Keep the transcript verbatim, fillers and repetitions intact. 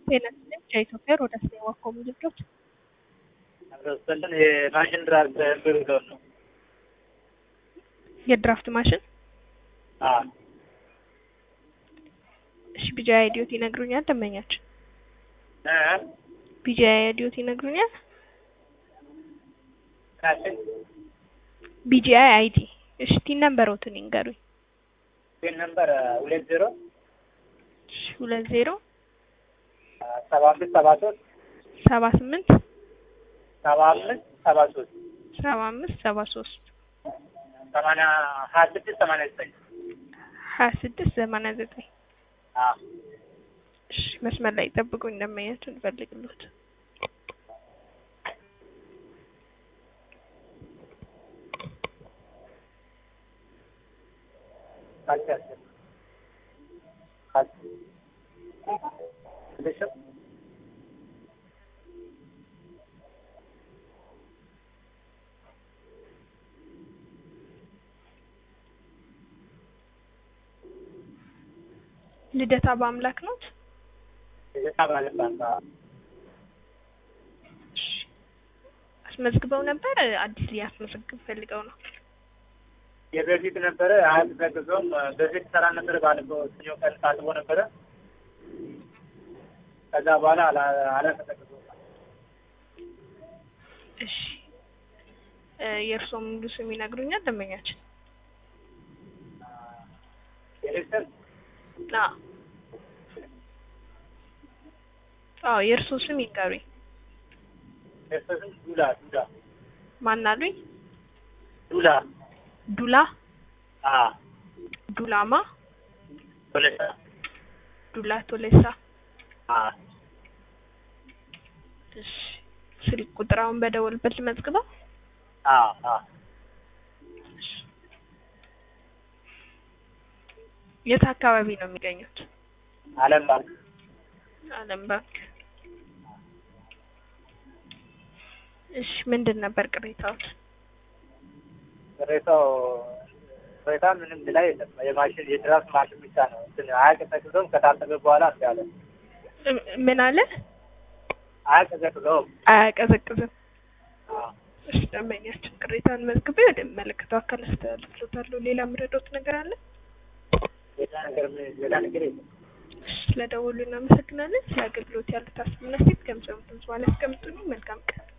ጤናችን ከኢትዮጵያ ወደ አስቴዋ ኮሚኒኬሽን አብረስተን የማሽን ድራፍት ብርገው ነው የድራፍት ማሽን አ እሺ ቢጂ አይዲዮት ይነግሩኛል ደመኛችን እ ቢጂ አይዲዮት ይነግሩኛል ካሽ ቢጂ አይዲ እሺ ቲን ነምበሮትን ይንገሩኝ ቲን ነምበር ሁለት ዜሮ እሺ ሁለት ዜሮ ሰባ አምስት ሰባ ሶስት ሰባ ስምንት ሰባ አምስት ሰባ ሶስት ሰባ አምስት ሰባ ሶስት ሰማንያ ሀያ ስድስት ሰማንያ ዘጠኝ ሀያ ስድስት ሰማንያ ዘጠኝ አ እሺ መስመር ላይ ጠብቁኝ ደመኛችን ፈልግልዎት ካቻስ ካች ለሽ ልደታ በአምላክ ነው ልደታ ባለባታ አስመዝግበው ነበር አዲስ ሊያስመዘግብ ፈልገው ነው የበፊት ነበር አሁን ተገዞም በፊት ሰራ ነበር ባለፈው ሰኞ ቀን ታጥቦ ነበር ከዛ በኋላ አላ አላ ተጠቅዞ እሺ የእርሶም ሙሉ ስም ይነግሩኛል ደመኛችን የለሰን ና አዎ የእርሶ ስም ይንገሩኝ የለሰን ዱላ ዱላ ማን አሉኝ ዱላ ዱላ አ ዱላማ ቶለሳ ዱላ ቶለሳ አ እሺ ስልክ ቁጥራውን በደወልበት ልመዝግበው አ አ የት አካባቢ ነው የሚገኙት አለም ባንክ አለም ባንክ እሺ ምንድን ነበር ቅሬታዎት ቅሬታው ቅሬታ ምንም ላይ የለም የማሽን የድራፍት ማሽን ብቻ ነው እንትን አያቀዘቅዘውም ከታጠበ በኋላ አለ ምን አለ አያቀዘቅዘውም አያቀዘቅዝም እሺ ደመኛችን ቅሬታን መዝግቤ ወደ መለከተው አካል አስተላልፍሎታለሁ ሌላ ምረዶት ነገር አለ ሌላ ነገር ሌላ ነገር የለም ስለደወሉ እናመሰግናለን ስለ አገልግሎት ያሉት አስተያየት ከምሰሙት በኋላ አስቀምጡልኝ መልካም ቀን